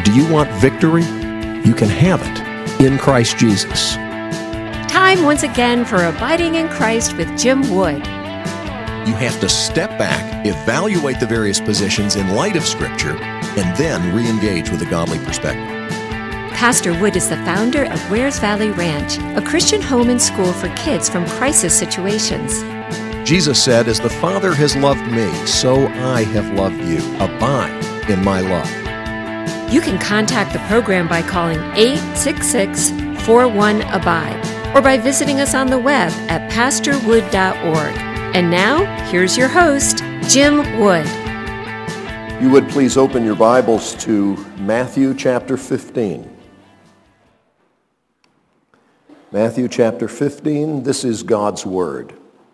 Do you want victory? You can have it in Christ Jesus. Time once again for Abiding in Christ with Jim Wood. You have to step back, evaluate the various positions in light of Scripture, and then re-engage with a godly perspective. Pastor Wood is the founder of Wares Valley Ranch, a Christian home and school for kids from crisis situations. Jesus said, "As the Father has loved me, so I have loved you. Abide in my love." You can contact the program by calling 866-41-ABIDE or by visiting us on the web at pastorwood.org. And now, here's your host, Jim Wood. You would please open your Bibles to Matthew chapter 15. Matthew chapter 15, this is God's Word.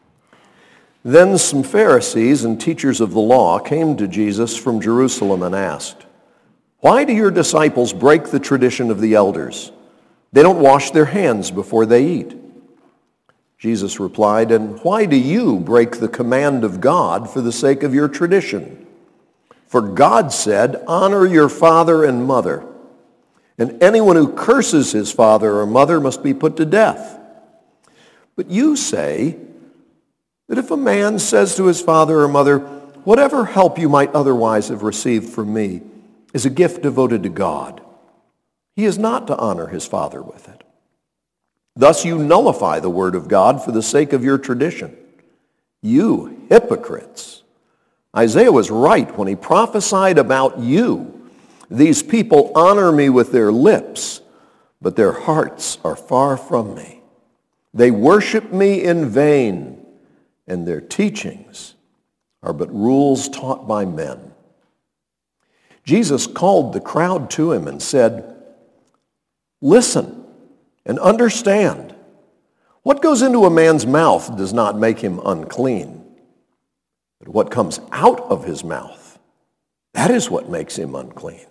Then some Pharisees and teachers of the law came to Jesus from Jerusalem and asked, "Why do your disciples break the tradition of the elders? They don't wash their hands before they eat." Jesus replied, "And why do you break the command of God for the sake of your tradition? For God said, 'Honor your father and mother,' and anyone who curses his father or mother must be put to death. But you say that if a man says to his father or mother, 'Whatever help you might otherwise have received from me is a gift devoted to God,' he is not to honor his father with it. Thus you nullify the word of God for the sake of your tradition. You hypocrites! Isaiah was right when he prophesied about you. These people honor me with their lips, but their hearts are far from me. They worship me in vain, and their teachings are but rules taught by men." Jesus called the crowd to him and said, "Listen and understand. What goes into a man's mouth does not make him unclean, but what comes out of his mouth, that is what makes him unclean."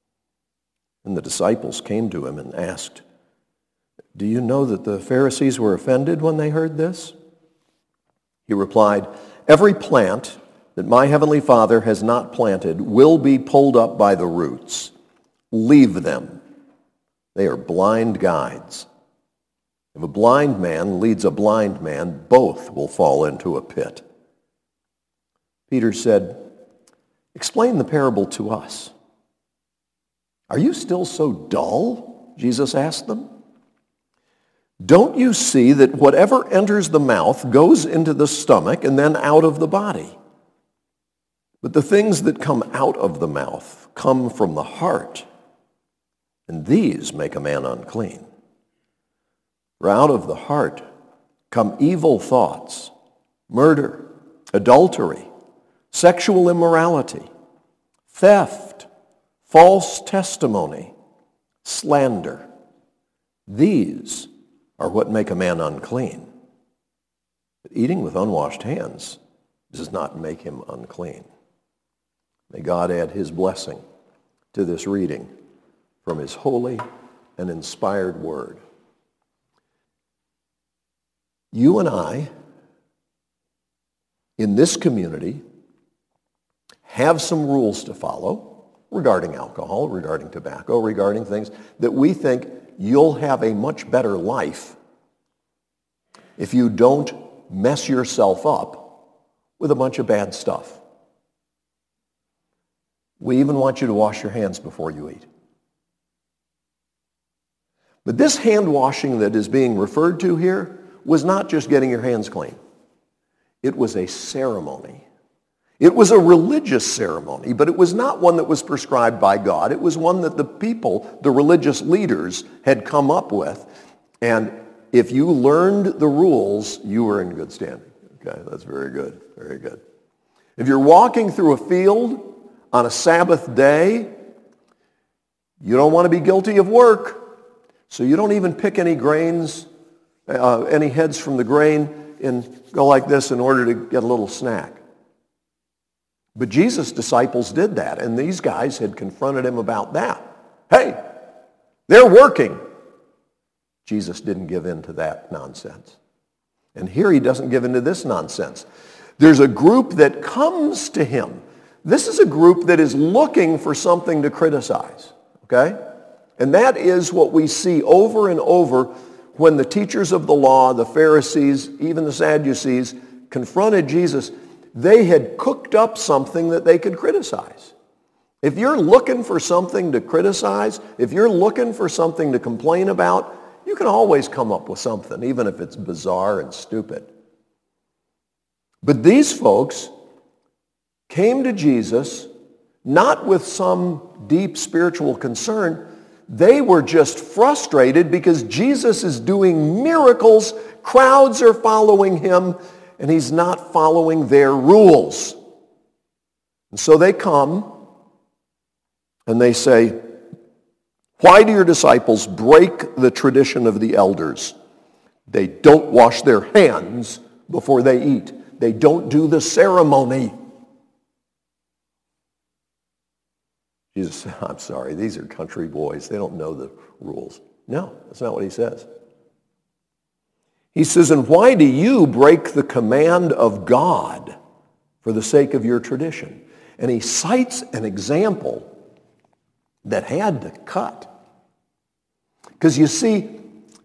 And the disciples came to him and asked, "Do you know that the Pharisees were offended when they heard this?" He replied, "Every plant that my heavenly Father has not planted will be pulled up by the roots. Leave them. They are blind guides. If a blind man leads a blind man, both will fall into a pit." Peter said, "Explain the parable to us." "Are you still so dull?" Jesus asked them. "Don't you see that whatever enters the mouth goes into the stomach and then out of the body? But the things that come out of the mouth come from the heart, and these make a man unclean. For out of the heart come evil thoughts, murder, adultery, sexual immorality, theft, false testimony, slander. These are what make a man unclean. But eating with unwashed hands does not make him unclean." May God add his blessing to this reading from his holy and inspired word. You and I, in this community, have some rules to follow regarding alcohol, regarding tobacco, regarding things that we think you'll have a much better life if you don't mess yourself up with a bunch of bad stuff. We even want you to wash your hands before you eat. But this hand washing that is being referred to here was not just getting your hands clean. It was a ceremony. It was a religious ceremony, but it was not one that was prescribed by God. It was one that the people, the religious leaders, had come up with. And if you learned the rules, you were in good standing. Okay, that's very good, very good. If you're walking through a field on a Sabbath day, you don't want to be guilty of work, so you don't even pick any grains, any heads from the grain and go like this in order to get a little snack. But Jesus' disciples did that, and these guys had confronted him about that. Hey, they're working. Jesus didn't give in to that nonsense. And here he doesn't give in to this nonsense. There's a group that comes to him. This is a group that is looking for something to criticize. Okay? And that is what we see over and over when the teachers of the law, the Pharisees, even the Sadducees, confronted Jesus. They had cooked up something that they could criticize. If you're looking for something to criticize, if you're looking for something to complain about, you can always come up with something, even if it's bizarre and stupid. But these folks came to Jesus not with some deep spiritual concern. They were just frustrated because Jesus is doing miracles, crowds are following him, and he's not following their rules. And so they come and they say, "Why do your disciples break the tradition of the elders? They don't wash their hands before they eat. They don't do the ceremony." Jesus said, "I'm sorry, these are country boys. They don't know the rules." No, that's not what he says. He says, "And why do you break the command of God for the sake of your tradition?" And he cites an example that had to cut. Because you see,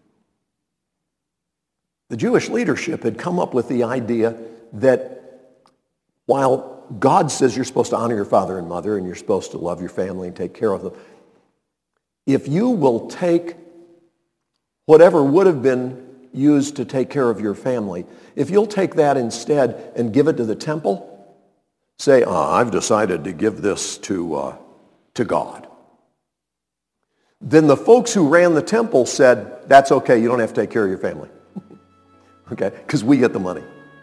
the Jewish leadership had come up with the idea that while God says you're supposed to honor your father and mother and you're supposed to love your family and take care of them, if you will take whatever would have been used to take care of your family, if you'll take that instead and give it to the temple, say, "I've decided to give this to God," then the folks who ran the temple said, "That's okay, you don't have to take care of your family." Okay, because we get the money.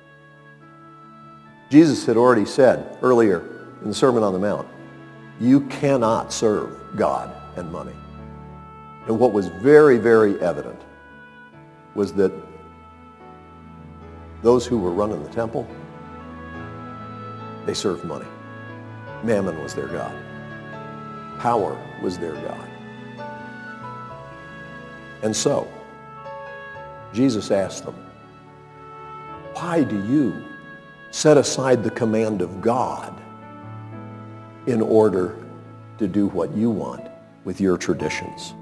Jesus had already said earlier in the Sermon on the Mount, you cannot serve God and money. And what was very, very evident was that those who were running the temple, they served money. Mammon was their god. Power was their god. And so, Jesus asked them, "Why do you set aside the command of God in order to do what you want with your traditions?"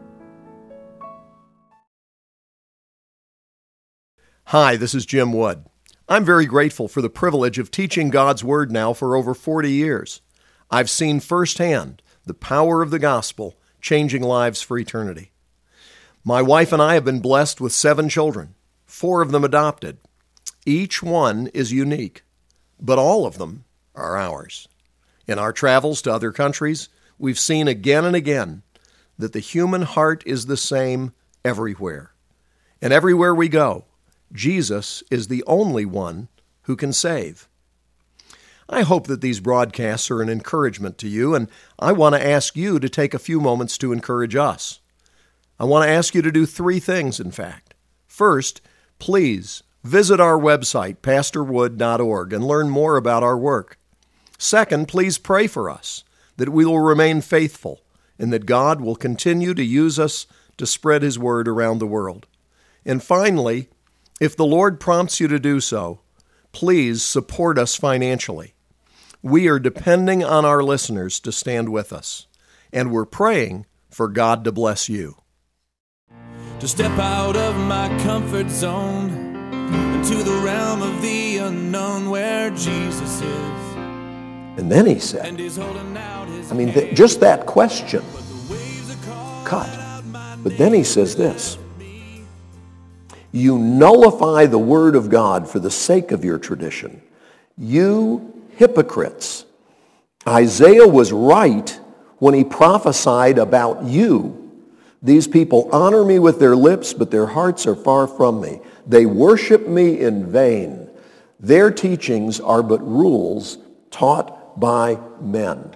Hi, this is Jim Wood. I'm very grateful for the privilege of teaching God's Word now for over 40 years. I've seen firsthand the power of the gospel changing lives for eternity. My wife and I have been blessed with 7 children, 4 of them adopted. Each one is unique, but all of them are ours. In our travels to other countries, we've seen again and again that the human heart is the same everywhere. And everywhere we go, Jesus is the only one who can save. I hope that these broadcasts are an encouragement to you, and I want to ask you to take a few moments to encourage us. I want to ask you to do 3 things, in fact. First, please visit our website, pastorwood.org, and learn more about our work. Second, please pray for us, that we will remain faithful and that God will continue to use us to spread His word around the world. And finally, if the Lord prompts you to do so, please support us financially. We are depending on our listeners to stand with us, and we're praying for God to bless you. To step out of my comfort zone into the realm of the unknown where Jesus is. And then he said, just that question cut. But then he says this, "You nullify the word of God for the sake of your tradition. You hypocrites. Isaiah was right when he prophesied about you. These people honor me with their lips, but their hearts are far from me. They worship me in vain. Their teachings are but rules taught by men."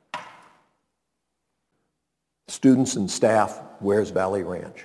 Students and staff, Wears Valley Ranch.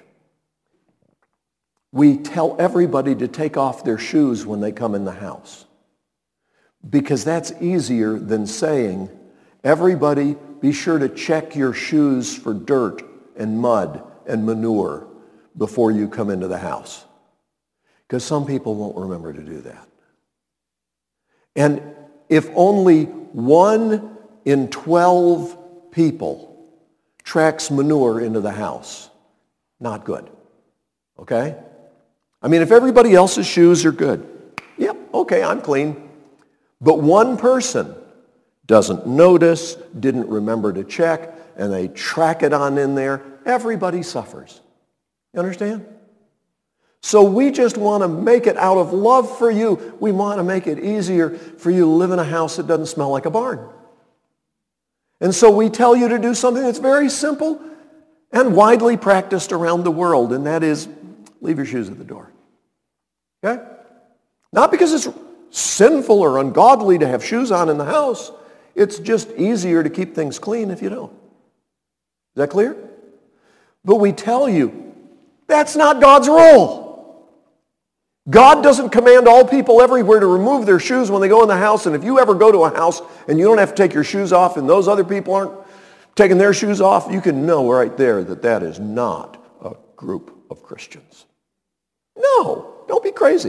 We tell everybody to take off their shoes when they come in the house, because that's easier than saying, "Everybody, be sure to check your shoes for dirt and mud and manure before you come into the house." Because some people won't remember to do that. And if only 1 in 12 people tracks manure into the house. Not good. Okay? I mean, if everybody else's shoes are good, yep, okay, I'm clean. But one person doesn't notice, didn't remember to check, and they track it on in there, everybody suffers. You understand? So we just want to make it out of love for you. We want to make it easier for you to live in a house that doesn't smell like a barn. And so we tell you to do something that's very simple and widely practiced around the world, and that is leave your shoes at the door. Okay? Not because it's sinful or ungodly to have shoes on in the house. It's just easier to keep things clean if you don't. Is that clear? But we tell you, that's not God's role. God doesn't command all people everywhere to remove their shoes when they go in the house, and if you ever go to a house and you don't have to take your shoes off and those other people aren't taking their shoes off, you can know right there that that is not a group of Christians. No, don't be crazy.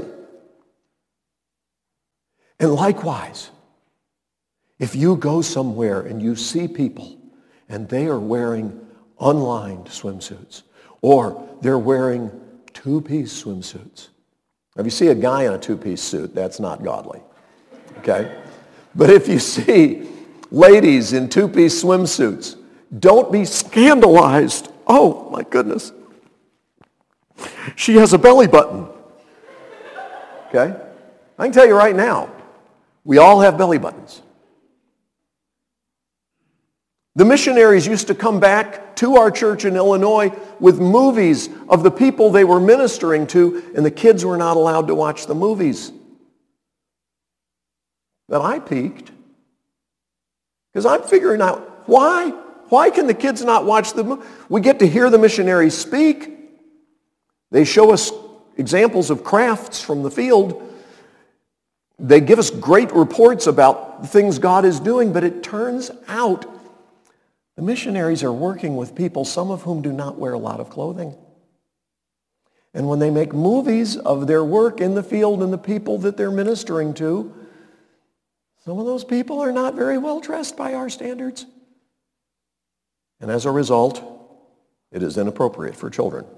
And likewise, if you go somewhere and you see people and they are wearing unlined swimsuits or they're wearing two-piece swimsuits. If you see a guy in a two-piece suit, that's not godly, okay? But if you see ladies in two-piece swimsuits, don't be scandalized. Oh, my goodness. She has a belly button, okay? I can tell you right now, we all have belly buttons. The missionaries used to come back to our church in Illinois with movies of the people they were ministering to, and the kids were not allowed to watch the movies. But I peeked, because I'm figuring out why. Why can the kids not watch the movie? We get to hear the missionaries speak. They show us examples of crafts from the field. They give us great reports about the things God is doing, but it turns out the missionaries are working with people, some of whom do not wear a lot of clothing. And when they make movies of their work in the field and the people that they're ministering to, some of those people are not very well dressed by our standards. And as a result, it is inappropriate for children.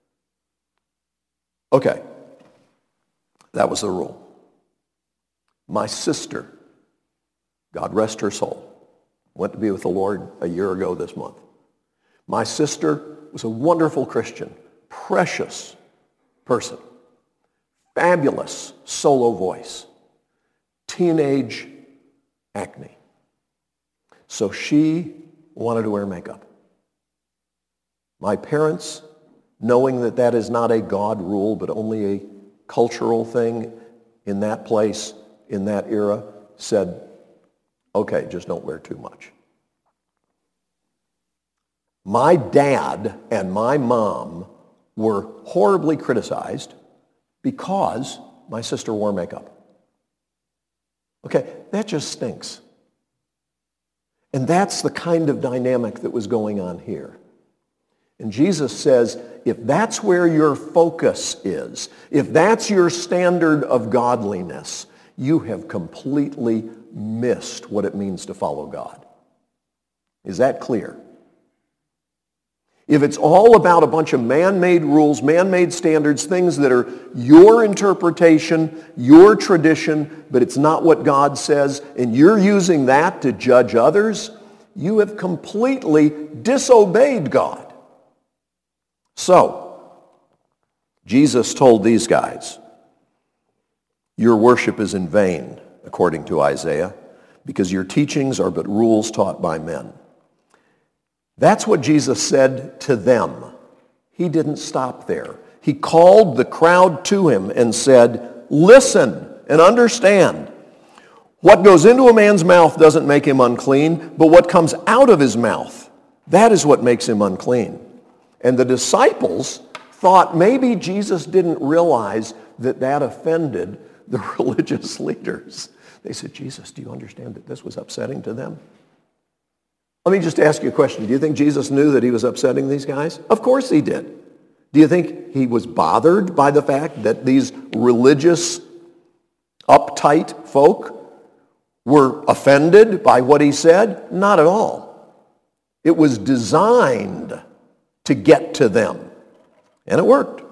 Okay, that was the rule. My sister, God rest her soul, went to be with the Lord a year ago this month. My sister was a wonderful Christian, precious person, fabulous solo voice, teenage acne. So she wanted to wear makeup. My parents, knowing that that is not a God rule, but only a cultural thing in that place, in that era, said, okay, just don't wear too much. My dad and my mom were horribly criticized because my sister wore makeup. Okay, that just stinks. And that's the kind of dynamic that was going on here. And Jesus says, if that's where your focus is, if that's your standard of godliness, you have completely missed what it means to follow God. Is that clear? If it's all about a bunch of man-made rules, man-made standards, things that are your interpretation, your tradition, but it's not what God says, and you're using that to judge others, you have completely disobeyed God. So, Jesus told these guys, your worship is in vain, according to Isaiah, because your teachings are but rules taught by men. That's what Jesus said to them. He didn't stop there. He called the crowd to him and said, listen and understand. What goes into a man's mouth doesn't make him unclean, but what comes out of his mouth, that is what makes him unclean. And the disciples thought maybe Jesus didn't realize that that offended the religious leaders. They said, Jesus, do you understand that this was upsetting to them? Let me just ask you a question. Do you think Jesus knew that he was upsetting these guys? Of course he did. Do you think he was bothered by the fact that these religious, uptight folk were offended by what he said? Not at all. It was designed to get to them. And it worked.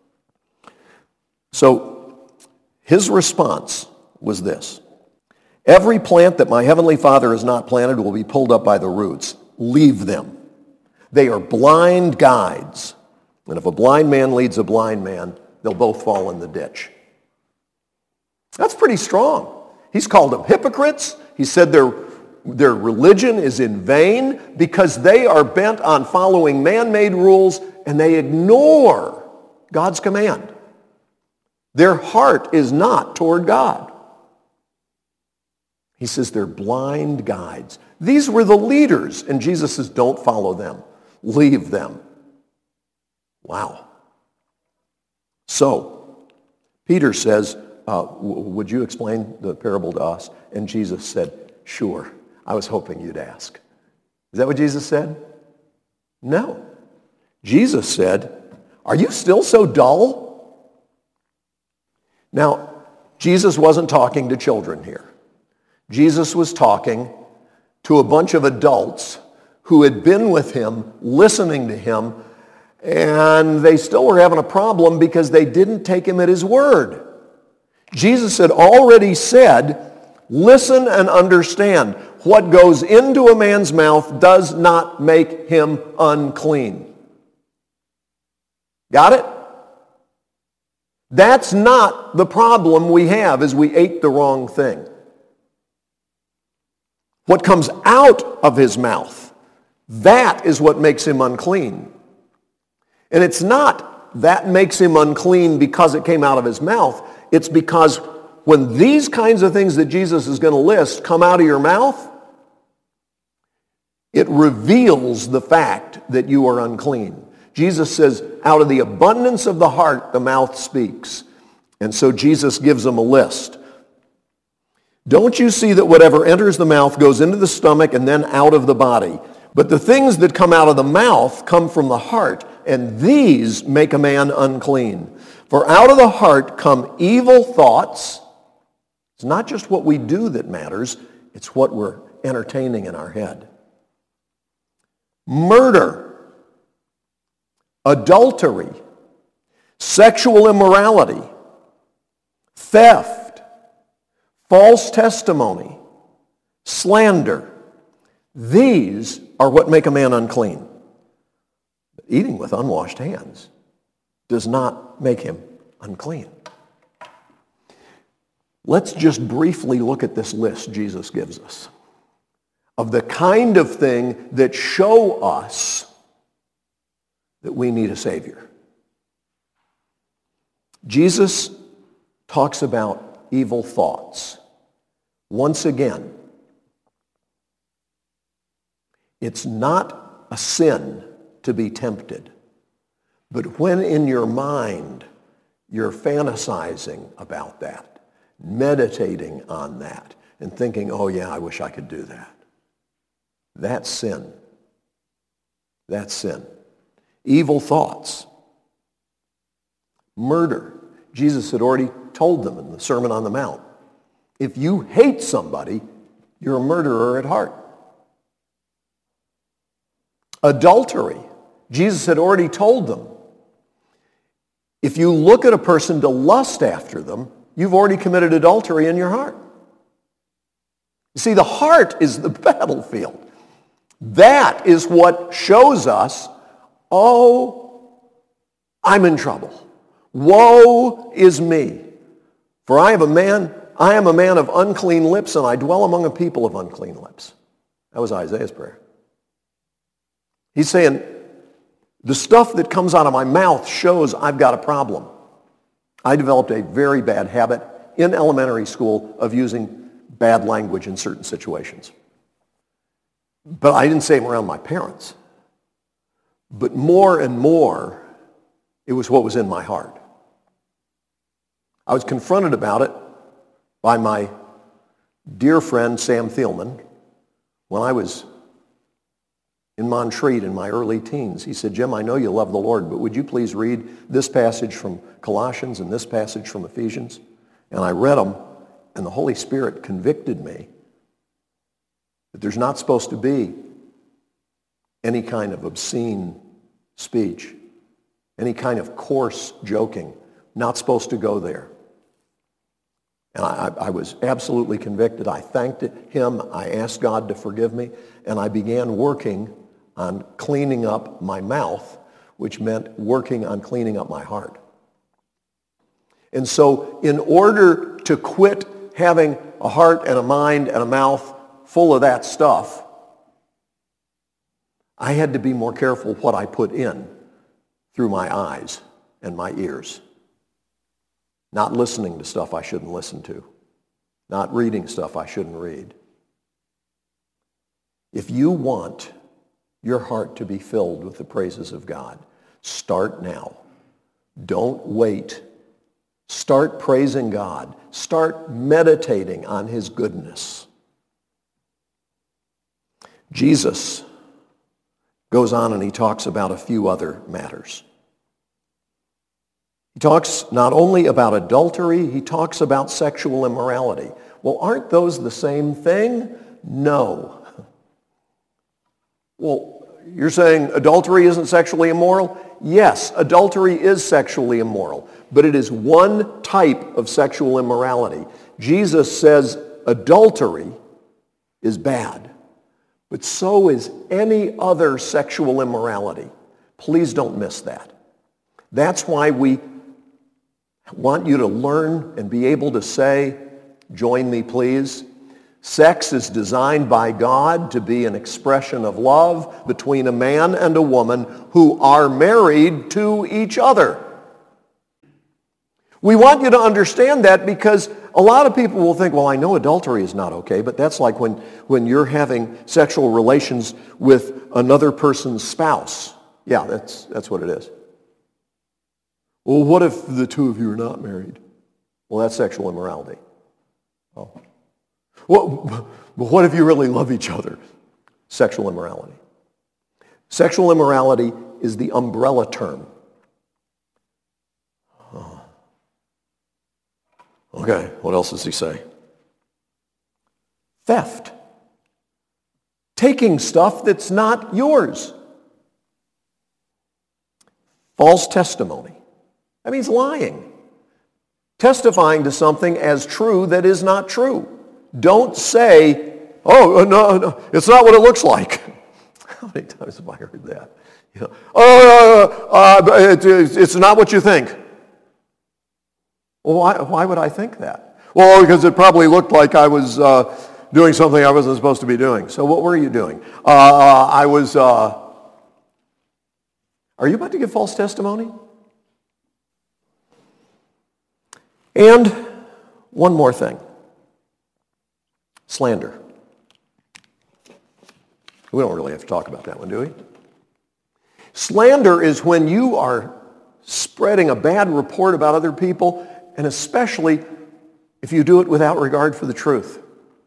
So his response was this: every plant that my heavenly Father has not planted will be pulled up by the roots. Leave them. They are blind guides. And if a blind man leads a blind man, they'll both fall in the ditch. That's pretty strong. He's called them hypocrites. He said their religion is in vain because they are bent on following man-made rules and they ignore God's command. Their heart is not toward God. He says they're blind guides. These were the leaders, and Jesus says, don't follow them. Leave them. Wow. So, Peter says, would you explain the parable to us? And Jesus said, sure. I was hoping you'd ask. Is that what Jesus said? No. Jesus said, are you still so dull? Now, Jesus wasn't talking to children here. Jesus was talking to a bunch of adults who had been with him, listening to him, and they still were having a problem because they didn't take him at his word. Jesus had already said, listen and understand. What goes into a man's mouth does not make him unclean. Got it? That's not the problem we have, is we ate the wrong thing. What comes out of his mouth, that is what makes him unclean. And it's not that makes him unclean because it came out of his mouth. It's because when these kinds of things that Jesus is going to list come out of your mouth, it reveals the fact that you are unclean. Jesus says, out of the abundance of the heart, the mouth speaks. And so Jesus gives them a list. Don't you see that whatever enters the mouth goes into the stomach and then out of the body? But the things that come out of the mouth come from the heart, and these make a man unclean. For out of the heart come evil thoughts. It's not just what we do that matters, it's what we're entertaining in our head. Murder, adultery, sexual immorality, theft, false testimony, slander. These are what make a man unclean. Eating with unwashed hands does not make him unclean. Let's just briefly look at this list Jesus gives us of the kind of thing that show us that we need a Savior. Jesus talks about evil thoughts. Once again, it's not a sin to be tempted, but when in your mind you're fantasizing about that, meditating on that, and thinking, oh yeah, I wish I could do that. That's sin. That's sin. Evil thoughts. Murder. Jesus had already told them in the Sermon on the Mount, if you hate somebody, you're a murderer at heart. Adultery. Jesus had already told them, if you look at a person to lust after them, you've already committed adultery in your heart. You see, the heart is the battlefield. That is what shows us, oh, I'm in trouble. Woe is me. For I am a man of unclean lips, and I dwell among a people of unclean lips. That was Isaiah's prayer. He's saying, the stuff that comes out of my mouth shows I've got a problem. I developed a very bad habit in elementary school of using bad language in certain situations. But I didn't say them around my parents. But more and more, it was what was in my heart. I was confronted about it by my dear friend Sam Thielman when I was in Montreat in my early teens. He said, Jim, I know you love the Lord, but would you please read this passage from Colossians and this passage from Ephesians? And I read them, and the Holy Spirit convicted me that there's not supposed to be any kind of obscene speech, any kind of coarse joking. Not supposed to go there. And I was absolutely convicted. I thanked him. I asked God to forgive me. And I began working on cleaning up my mouth, which meant working on cleaning up my heart. And so in order to quit having a heart and a mind and a mouth full of that stuff, I had to be more careful what I put in through my eyes and my ears. Not listening to stuff I shouldn't listen to. Not reading stuff I shouldn't read. If you want your heart to be filled with the praises of God, start now. Don't wait. Start praising God. Start meditating on his goodness. Jesus goes on and he talks about a few other matters. He talks not only about adultery, he talks about sexual immorality. Well, aren't those the same thing? No. Well, you're saying adultery isn't sexually immoral? Yes, adultery is sexually immoral, but it is one type of sexual immorality. Jesus says adultery is bad, but so is any other sexual immorality. Please don't miss that. That's why we want you to learn and be able to say, join me please. Sex is designed by God to be an expression of love between a man and a woman who are married to each other. We want you to understand that because a lot of people will think, well, I know adultery is not okay, but that's like when you're having sexual relations with another person's spouse. Yeah, that's what it is. Well, what if the two of you are not married? Well, that's sexual immorality. Oh. Well, what if you really love each other? Sexual immorality. Sexual immorality is the umbrella term. Oh. Okay, what else does he say? Theft. Taking stuff that's not yours. False testimony. That means lying. Testifying to something as true that is not true. Don't say, oh, no, it's not what it looks like. How many times have I heard that? You know, it's not what you think. Well, why would I think that? Well, because it probably looked like I was doing something I wasn't supposed to be doing. So what were you doing? Are you about to give false testimony? And one more thing. Slander. We don't really have to talk about that one, do we? Slander is when you are spreading a bad report about other people, and especially if you do it without regard for the truth.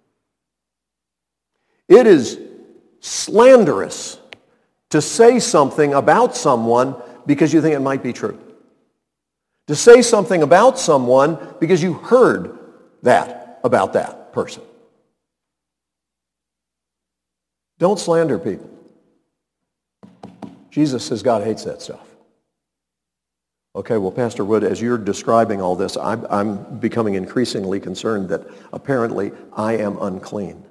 It is slanderous to say something about someone because you think it might be true. To say something about someone because you heard that about that person. Don't slander people. Jesus says God hates that stuff. Okay, well, Pastor Wood, as you're describing all this, I'm becoming increasingly concerned that apparently I am unclean.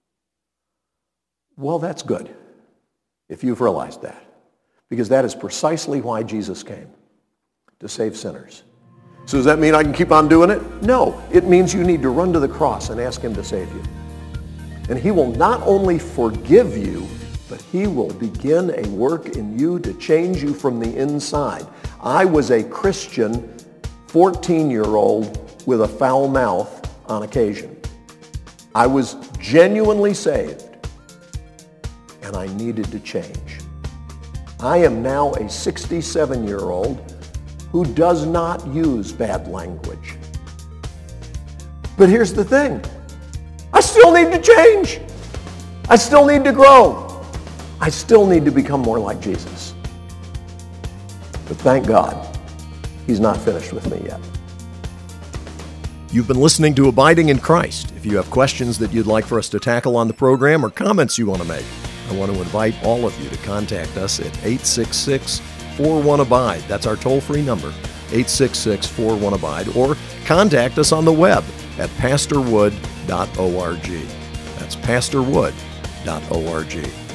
Well, that's good, if you've realized that. Because that is precisely why Jesus came, to save sinners. So does that mean I can keep on doing it? No, it means you need to run to the cross and ask him to save you. And he will not only forgive you, but he will begin a work in you to change you from the inside. I was a Christian 14-year-old with a foul mouth on occasion. I was genuinely saved, and I needed to change. I am now a 67-year-old who does not use bad language. But here's the thing. I still need to change. I still need to grow. I still need to become more like Jesus. But thank God, he's not finished with me yet. You've been listening to Abiding in Christ. If you have questions that you'd like for us to tackle on the program or comments you want to make, I want to invite all of you to contact us at 866-41-ABIDE. That's our toll-free number, 866-41-ABIDE, or contact us on the web at pastorwood.org. That's pastorwood.org.